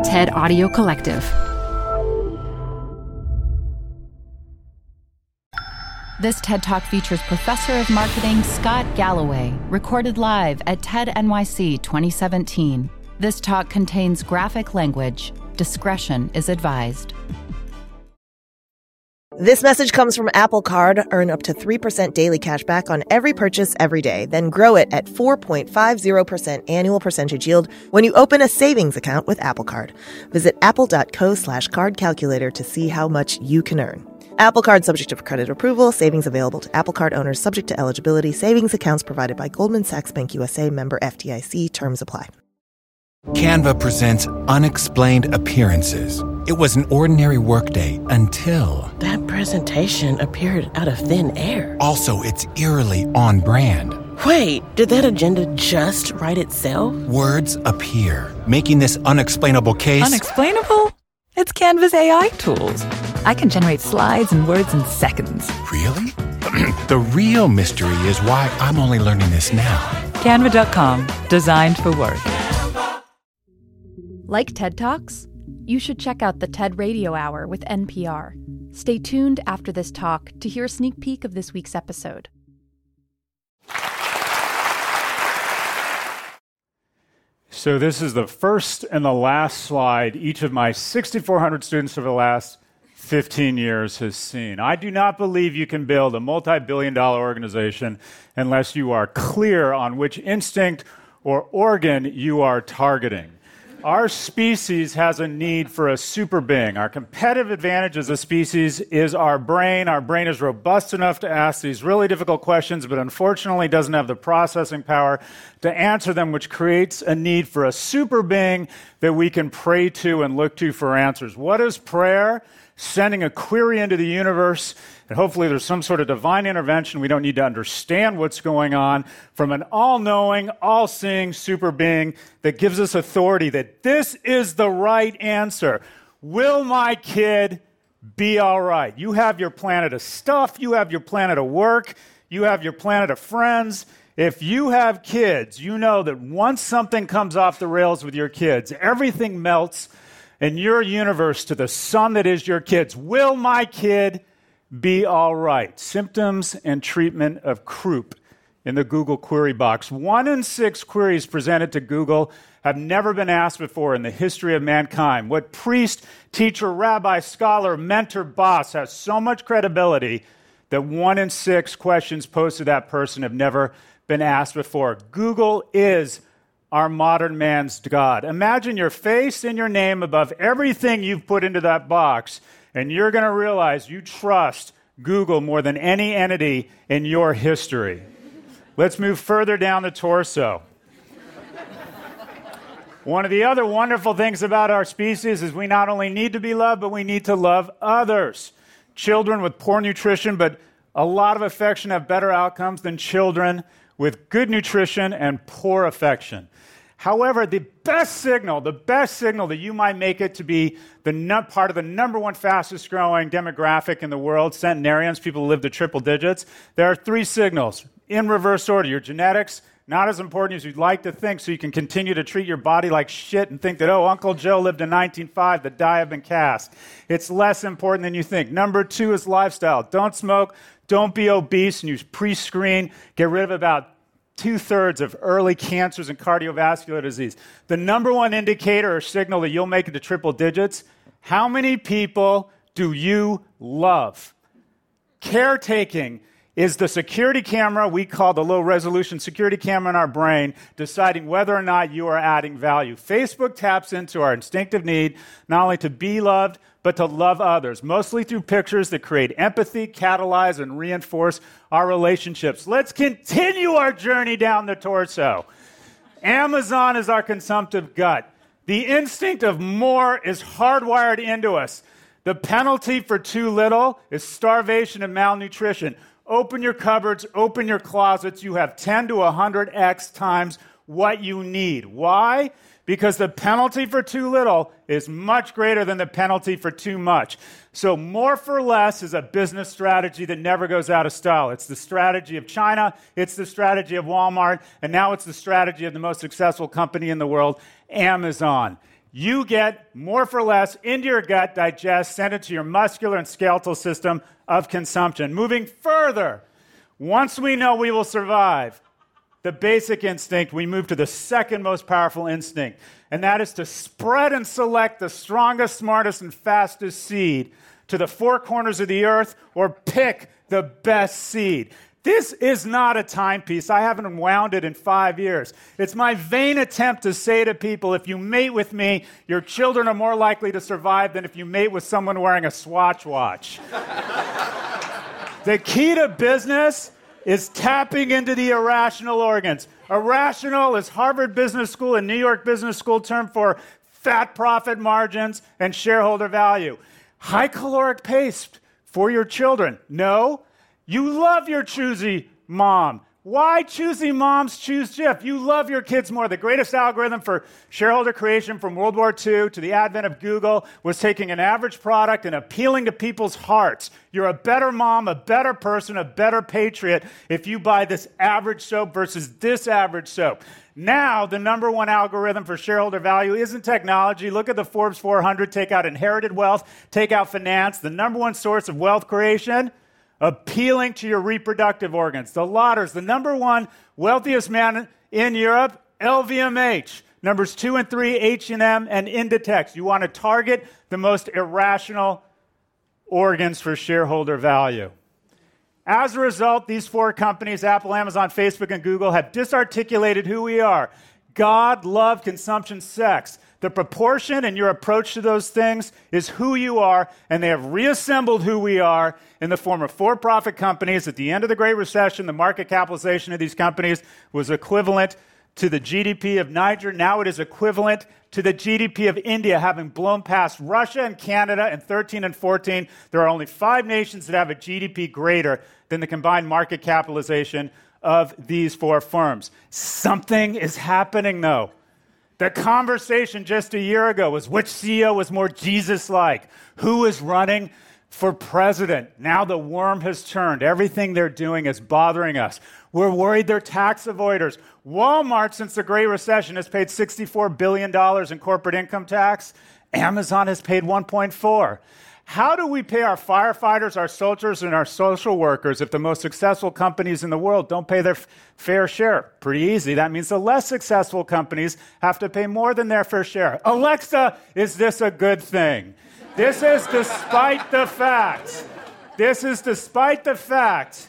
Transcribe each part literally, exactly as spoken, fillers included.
TED Audio Collective. This TED Talk features Professor of Marketing Scott Galloway, recorded live at TED N Y C twenty seventeen. This talk contains graphic language. Discretion is advised. This message comes from Apple Card. Earn up to three percent daily cash back on every purchase every day. Then grow it at four point five zero percent annual percentage yield when you open a savings account with Apple Card. Visit apple.co slash card calculator to see how much you can earn. Apple Card subject to credit approval. Savings available to Apple Card owners subject to eligibility. Savings accounts provided by Goldman Sachs Bank U S A, member F D I C. Terms apply. Canva presents Unexplained Appearances. It was an ordinary workday until... That presentation appeared out of thin air. Also, it's eerily on brand. Wait, did that agenda just write itself? Words appear, making this unexplainable case... Unexplainable? It's Canva's A I tools. I can generate slides and words in seconds. Really? The real mystery is why I'm only learning this now. Canva dot com, designed for work. Like TED Talks? You should check out the TED Radio Hour with N P R. Stay tuned after this talk to hear a sneak peek of this week's episode. So this is the first and the last slide each of my sixty-four hundred students over the last fifteen years has seen. I do not believe you can build a multi-billion dollar organization unless you are clear on which instinct or organ you are targeting. Our species has a need for a super being. Our competitive advantage as a species is our brain. Our brain is robust enough to ask these really difficult questions, but unfortunately doesn't have the processing power to answer them, which creates a need for a super being that we can pray to and look to for answers. What is prayer? Sending a query into the universe, and hopefully there's some sort of divine intervention. We don't need to understand what's going on, from an all-knowing, all-seeing super being that gives us authority that this is the right answer. Will my kid be all right? You have your planet of stuff, you have your planet of work, you have your planet of friends. If you have kids, you know that once something comes off the rails with your kids, everything melts in your universe to the sun that is your kids. Will my kid be all right? Symptoms and treatment of croup in the Google query box. One in six queries presented to Google have never been asked before in the history of mankind. What priest, teacher, rabbi, scholar, mentor, boss has so much credibility that one in six questions posed to that person have never been asked before? Google is our modern man's God. Imagine your face and your name above everything you've put into that box, and you're going to realize you trust Google more than any entity in your history. Let's move further down the torso. One of the other wonderful things about our species is we not only need to be loved, but we need to love others. Children with poor nutrition, but a lot of affection, have better outcomes than children with good nutrition and poor affection. However, the best signal, the best signal that you might make it to be the num- part of the number one fastest growing demographic in the world, centenarians, people who live to triple digits, there are three signals in reverse order. Your genetics, not as important as you'd like to think, so you can continue to treat your body like shit and think that, oh, Uncle Joe lived in nineteen oh five, the die have been cast. It's less important than you think. Number two is lifestyle. Don't smoke, don't be obese, and use pre-screen. Get rid of about two-thirds of early cancers and cardiovascular disease. The number one indicator or signal that you'll make it to triple digits, how many people do you love? Caretaking is the security camera we call the low-resolution security camera in our brain, deciding whether or not you are adding value. Facebook taps into our instinctive need not only to be loved, but to love others, mostly through pictures that create empathy, catalyze, and reinforce our relationships. Let's continue our journey down the torso. Amazon is our consumptive gut. The instinct of more is hardwired into us. The penalty for too little is starvation and malnutrition. Open your cupboards, open your closets. You have ten to one hundred x times what you need. Why? Because the penalty for too little is much greater than the penalty for too much. So more for less is a business strategy that never goes out of style. It's the strategy of China, it's the strategy of Walmart, and now it's the strategy of the most successful company in the world, Amazon. You get more for less into your gut, digest, send it to your muscular and skeletal system of consumption. Moving further, once we know we will survive, the basic instinct, we move to the second most powerful instinct, and that is to spread and select the strongest, smartest, and fastest seed to the four corners of the earth, or pick the best seed. This is not a timepiece. I haven't wound it in five years. It's my vain attempt to say to people, if you mate with me, your children are more likely to survive than if you mate with someone wearing a Swatch watch. The key to business is tapping into the irrational organs. Irrational is Harvard Business School and New York Business School term for fat profit margins and shareholder value. High caloric paste for your children. No. You love your choosy mom. Why choosy moms choose Jif? You love your kids more. The greatest algorithm for shareholder creation from World War Two to the advent of Google was taking an average product and appealing to people's hearts. You're a better mom, a better person, a better patriot if you buy this average soap versus this average soap. Now, the number one algorithm for shareholder value isn't technology. Look at the Forbes four hundred. Take out inherited wealth, take out finance. The number one source of wealth creation, appealing to your reproductive organs. The Lotters, the number one wealthiest man in Europe, L V M H. Numbers two and three, H and M and Inditex. You want to target the most irrational organs for shareholder value. As a result, these four companies, Apple, Amazon, Facebook, and Google, have disarticulated who we are. God, love, consumption, sex. The proportion in your approach to those things is who you are, and they have reassembled who we are in the form of for-profit companies. At the end of the Great Recession, the market capitalization of these companies was equivalent to the G D P of Niger. Now it is equivalent to the G D P of India, having blown past Russia and Canada in thirteen and fourteen. There are only five nations that have a G D P greater than the combined market capitalization of these four firms. Something is happening, though. The conversation just a year ago was which C E O was more Jesus-like, who is running for president. Now the worm has turned. Everything they're doing is bothering us. We're worried they're tax avoiders. Walmart, since the Great Recession, has paid sixty-four billion dollars in corporate income tax. Amazon has paid one point four. How do we pay our firefighters, our soldiers, and our social workers if the most successful companies in the world don't pay their f- fair share? Pretty easy. That means the less successful companies have to pay more than their fair share. Alexa, is this a good thing? This is despite the fact, this is despite the fact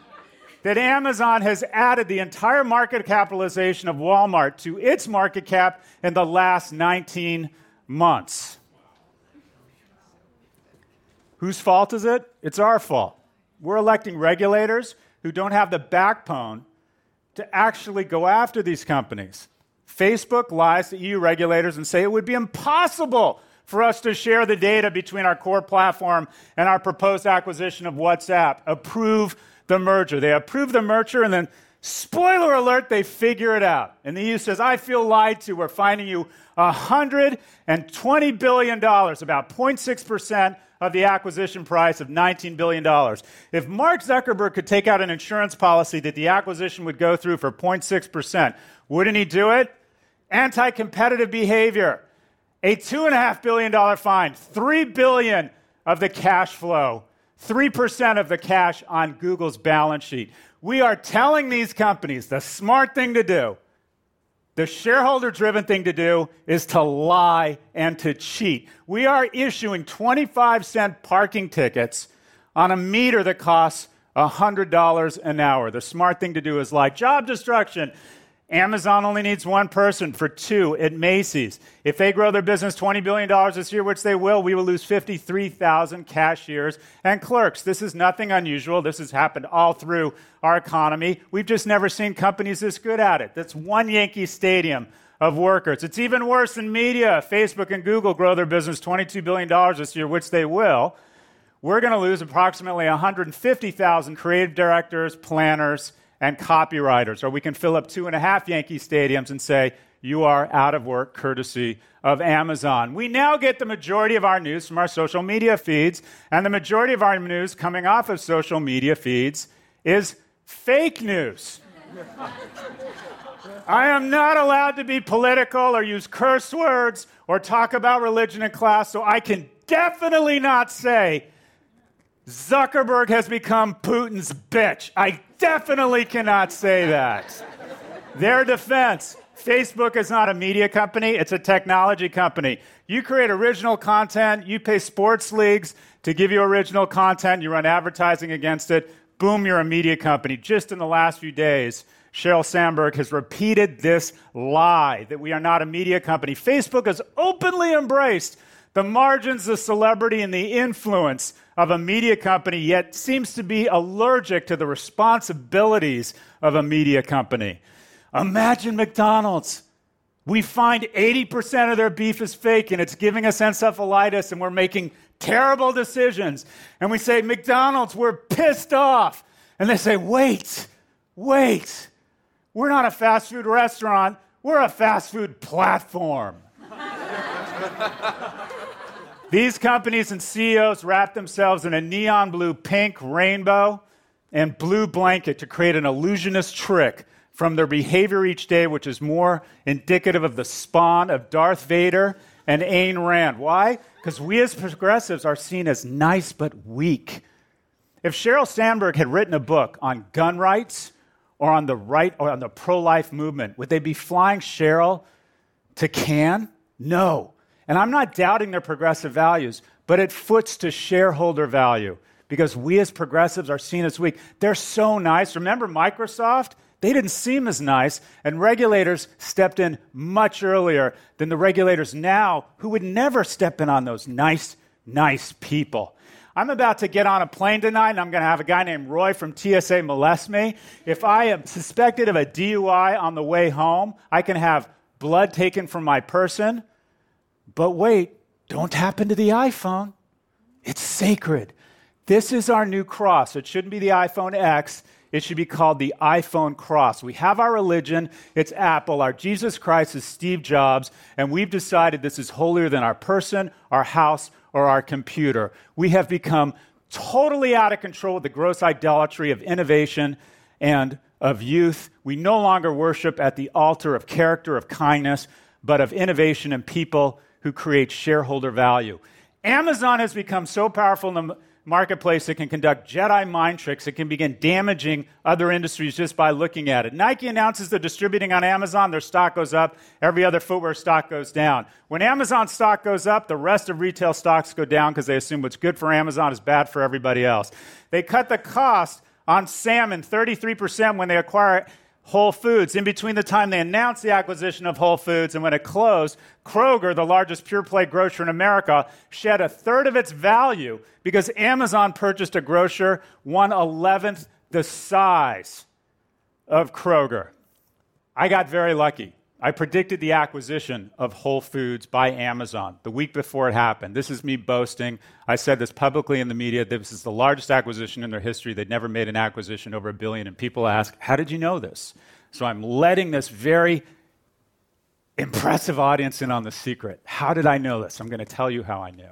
that Amazon has added the entire market capitalization of Walmart to its market cap in the last nineteen months. Whose fault is it? It's our fault. We're electing regulators who don't have the backbone to actually go after these companies. Facebook lies to E U regulators and say it would be impossible for us to share the data between our core platform and our proposed acquisition of WhatsApp. Approve the merger. They approve the merger, and then, spoiler alert, they figure it out. And the E U says, I feel lied to. We're finding you one hundred twenty billion dollars, about zero point six percent of the acquisition price of nineteen billion dollars. If Mark Zuckerberg could take out an insurance policy that the acquisition would go through for zero point six percent, wouldn't he do it? Anti-competitive behavior. A two point five billion dollars fine, three billion dollars of the cash flow, three percent of the cash on Google's balance sheet. We are telling these companies the smart thing to do, the shareholder-driven thing to do, is to lie and to cheat. We are issuing twenty-five cent parking tickets on a meter that costs one hundred dollars an hour. The smart thing to do is lie. Job destruction. Amazon only needs one person for two at Macy's. If they grow their business twenty billion dollars this year, which they will, we will lose fifty-three thousand cashiers and clerks. This is nothing unusual. This has happened all through our economy. We've just never seen companies this good at it. That's one Yankee Stadium of workers. It's even worse in media. Facebook and Google grow their business twenty-two billion dollars this year, which they will. We're going to lose approximately one hundred fifty thousand creative directors, planners, and copywriters, or we can fill up two and a half Yankee stadiums and say, you are out of work courtesy of Amazon. We now get the majority of our news from our social media feeds, and the majority of our news coming off of social media feeds is fake news. I am not allowed to be political or use curse words or talk about religion in class, so I can definitely not say Zuckerberg has become Putin's bitch. I definitely cannot say that. Their defense, Facebook is not a media company, it's a technology company. You create original content, you pay sports leagues to give you original content, you run advertising against it, boom, you're a media company. Just in the last few days, Sheryl Sandberg has repeated this lie that we are not a media company. Facebook has openly embraced the margins, the celebrity, and the influence of a media company, yet seems to be allergic to the responsibilities of a media company. Imagine McDonald's. We find eighty percent of their beef is fake, and it's giving us encephalitis, and we're making terrible decisions. And we say, McDonald's, we're pissed off. And they say, wait, wait. We're not a fast food restaurant. We're a fast food platform. These companies and C E Os wrap themselves in a neon blue, pink, rainbow, and blue blanket to create an illusionist trick from their behavior each day, which is more indicative of the spawn of Darth Vader and Ayn Rand. Why? Because we as progressives are seen as nice but weak. If Sheryl Sandberg had written a book on gun rights or on the right or on the pro-life movement, would they be flying Sheryl to Cannes? No. And I'm not doubting their progressive values, but it foots to shareholder value because we as progressives are seen as weak. They're so nice. Remember Microsoft? They didn't seem as nice, and regulators stepped in much earlier than the regulators now who would never step in on those nice, nice people. I'm about to get on a plane tonight, and I'm going to have a guy named Roy from T S A molest me. If I am suspected of a D U I on the way home, I can have blood taken from my person. But wait, don't tap into the iPhone. It's sacred. This is our new cross. It shouldn't be the iPhone X. It should be called the iPhone cross. We have our religion. It's Apple. Our Jesus Christ is Steve Jobs. And we've decided this is holier than our person, our house, or our computer. We have become totally out of control with the gross idolatry of innovation and of youth. We no longer worship at the altar of character, of kindness, but of innovation and people who create shareholder value. Amazon has become so powerful in the marketplace, it can conduct Jedi mind tricks. It can begin damaging other industries just by looking at it. Nike announces they're distributing on Amazon, their stock goes up. Every other footwear stock goes down. When Amazon stock goes up, the rest of retail stocks go down because they assume what's good for Amazon is bad for everybody else. They cut the cost on salmon thirty-three percent when they acquire Whole Foods. In between the time they announced the acquisition of Whole Foods and when it closed, Kroger, the largest pure-play grocer in America, shed a third of its value because Amazon purchased a grocer one-eleventh the size of Kroger. I got very lucky. I predicted the acquisition of Whole Foods by Amazon the week before it happened. This is me boasting. I said this publicly in the media. This is the largest acquisition in their history. They'd never made an acquisition over a billion. And people ask, how did you know this? So I'm letting this very impressive audience in on the secret. How did I know this? I'm going to tell you how I knew.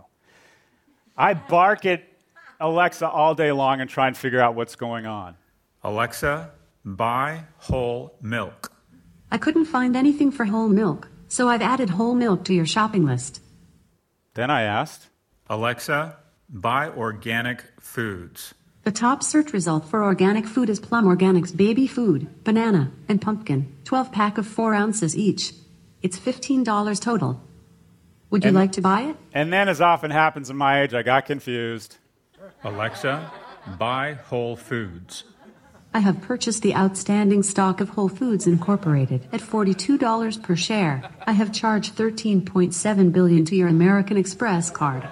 I bark at Alexa all day long and try and figure out what's going on. Alexa, buy whole milk. I couldn't find anything for whole milk, so I've added whole milk to your shopping list. Then I asked, Alexa, buy organic foods. The top search result for organic food is Plum Organics baby food, banana, and pumpkin, twelve pack of four ounces each. It's fifteen dollars total. Would you and, like to buy it? And then, as often happens in my age, I got confused. Alexa, buy Whole Foods. I have purchased the outstanding stock of Whole Foods Incorporated at forty-two dollars per share. I have charged thirteen point seven billion dollars to your American Express card.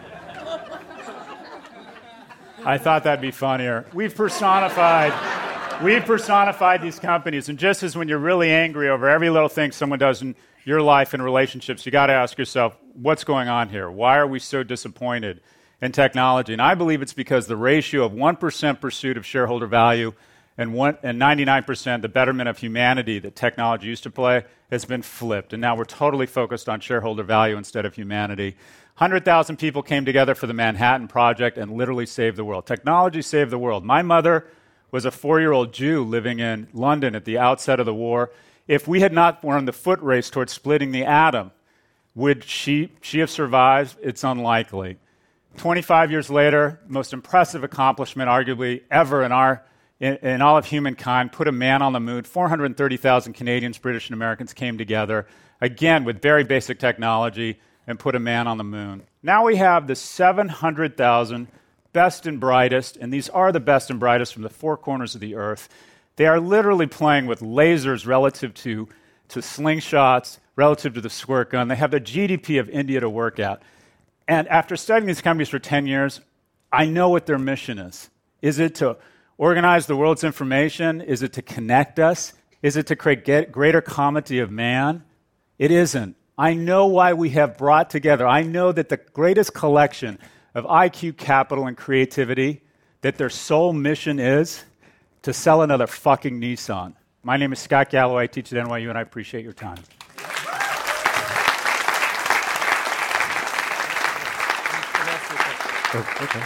I thought that'd be funnier. We've personified, we've personified these companies, and just as when you're really angry over every little thing someone does in your life and relationships, you got to ask yourself, what's going on here? Why are we so disappointed in technology? And I believe it's because the ratio of one percent pursuit of shareholder value and, one, and ninety-nine percent the betterment of humanity that technology used to play has been flipped. And now we're totally focused on shareholder value instead of humanity. one hundred thousand people came together for the Manhattan Project and literally saved the world. Technology saved the world. My mother was a four-year-old Jew living in London at the outset of the war. if we had not won the foot race towards splitting the atom, would she, she have survived? It's unlikely. twenty-five years later, most impressive accomplishment arguably ever in our in, in all of humankind, put a man on the moon. four hundred thirty thousand Canadians, British, and Americans came together, again with very basic technology, and put a man on the moon. Now we have the seven hundred thousand best and brightest, and these are the best and brightest from the four corners of the earth. They are literally playing with lasers relative to, to slingshots, relative to the squirt gun. They have the G D P of India to work at. And after studying these companies for ten years, I know what their mission is. Is it to organize the world's information? Is it to connect us? Is it to create get greater comity of man? It isn't. I know why we have brought together. I know that the greatest collection of I Q, capital, and creativity, that their sole mission is to sell another fucking Nissan. My name is Scott Galloway. I teach at N Y U, and I appreciate your time. Oh, okay.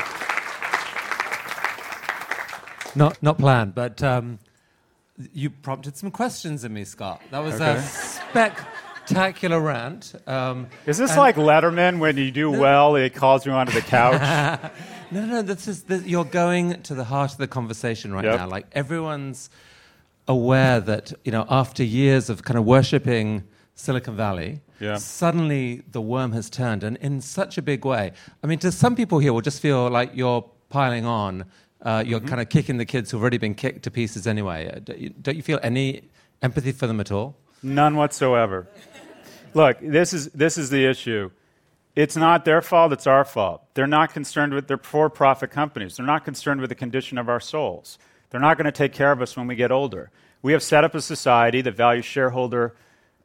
Not not planned, but um, you prompted some questions in me, Scott. That was okay. a spectacular rant. Um, is this like Letterman when you do no, well, he calls you onto the couch? no, no, this is this, you're going to the heart of the conversation right yep. now. Like everyone's aware that you know after years of kind of worshipping Silicon Valley. Yeah. Suddenly the worm has turned, and in such a big way. I mean, to some people here will just feel like you're piling on, uh, you're mm-hmm. kind of kicking the kids who've already been kicked to pieces anyway. Uh, don't, you, don't you feel any empathy for them at all? None whatsoever. Look, this is this is the issue. It's not their fault, it's our fault. They're not concerned with their for-profit companies. They're not concerned with the condition of our souls. They're not going to take care of us when we get older. We have set up a society that values shareholder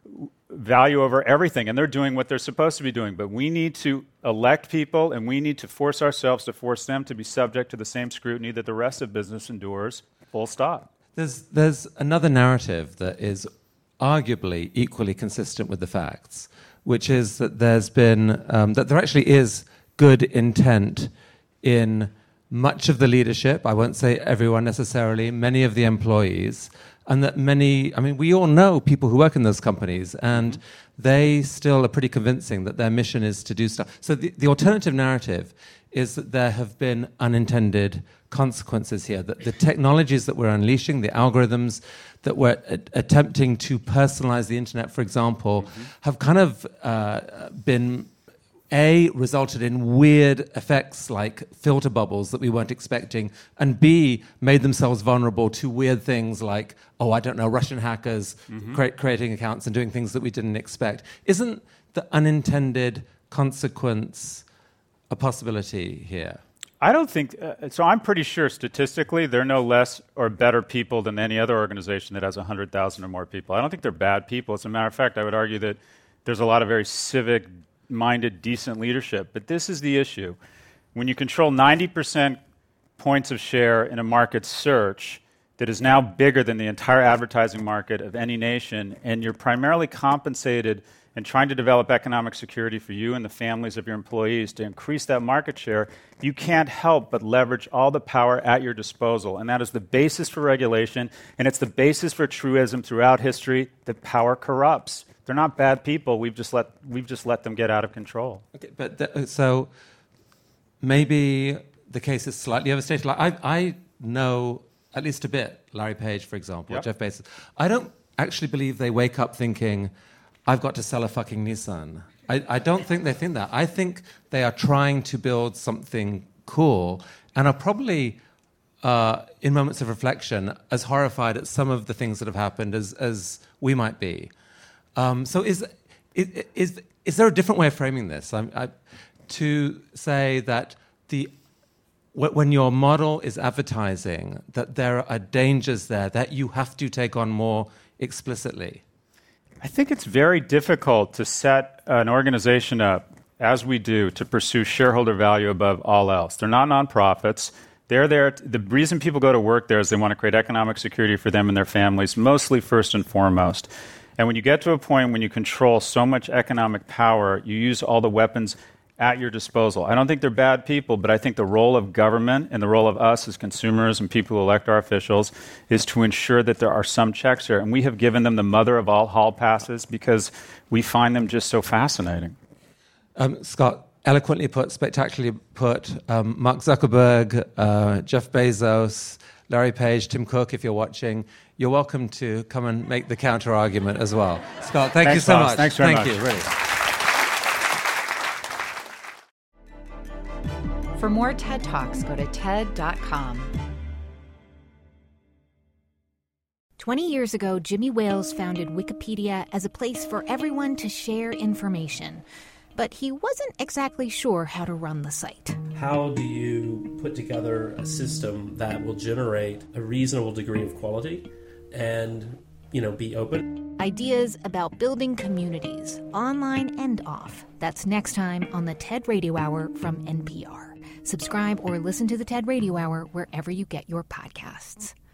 value over everything, and they're doing what they're supposed to be doing. But we need to elect people, and we need to force ourselves to force them to be subject to the same scrutiny that the rest of business endures, full stop. There's, there's another narrative that is arguably equally consistent with the facts, which is that there's been, um, that there actually is good intent in much of the leadership, I won't say everyone necessarily, many of the employees, and that many, I mean, we all know people who work in those companies, and they still are pretty convincing that their mission is to do stuff. So the, the alternative narrative is that there have been unintended consequences here, that the technologies that we're unleashing, the algorithms that we're a- attempting to personalize the internet, for example, mm-hmm. have kind of uh, been A, resulted in weird effects like filter bubbles that we weren't expecting, and B, made themselves vulnerable to weird things like, oh, I don't know, Russian hackers mm-hmm. cre- creating accounts and doing things that we didn't expect. Isn't the unintended consequence a possibility here? I don't think, uh, so I'm pretty sure statistically they're no less or better people than any other organization that has one hundred thousand or more people. I don't think they're bad people. As a matter of fact, I would argue that there's a lot of very civic minded, decent leadership. But this is the issue. When you control ninety percent points of share in a market search that is now bigger than the entire advertising market of any nation, and you're primarily compensated and trying to develop economic security for you and the families of your employees to increase that market share, you can't help but leverage all the power at your disposal. And that is the basis for regulation, and it's the basis for truism throughout history that power corrupts. They're not bad people. We've just let we've just let them get out of control. Okay, but th- so maybe the case is slightly overstated. Like I, I know at least a bit Larry Page, for example, yep. Jeff Bezos. I don't actually believe they wake up thinking, I've got to sell a fucking Nissan. I, I don't think they think that. I think they are trying to build something cool and are probably, uh, in moments of reflection, as horrified at some of the things that have happened as, as we might be. Um, so is, is is is there a different way of framing this? I, I, to say that the w- when your model is advertising, that there are dangers there that you have to take on more explicitly? I think it's very difficult to set an organization up, as we do, to pursue shareholder value above all else. They're not nonprofits. They're there. T- the reason people go to work there is they want to create economic security for them and their families, mostly first and foremost. And when you get to a point when you control so much economic power, you use all the weapons at your disposal. I don't think they're bad people, but I think the role of government and the role of us as consumers and people who elect our officials is to ensure that there are some checks here. And we have given them the mother of all hall passes because we find them just so fascinating. Um, Scott, eloquently put, spectacularly put. Um, Mark Zuckerberg, uh, Jeff Bezos, Larry Page, Tim Cook, if you're watching, you're welcome to come and make the counter-argument as well. Scott, thank Thanks, you so Ross. much. Thanks very thank much. you, really. For more TED Talks, go to ted dot com. Twenty years ago, Jimmy Wales founded Wikipedia as a place for everyone to share information. But he wasn't exactly sure how to run the site. How do you put together a system that will generate a reasonable degree of quality and, you know, be open? Ideas about building communities, online and off. That's next time on the TED Radio Hour from N P R. Subscribe or listen to the TED Radio Hour wherever you get your podcasts.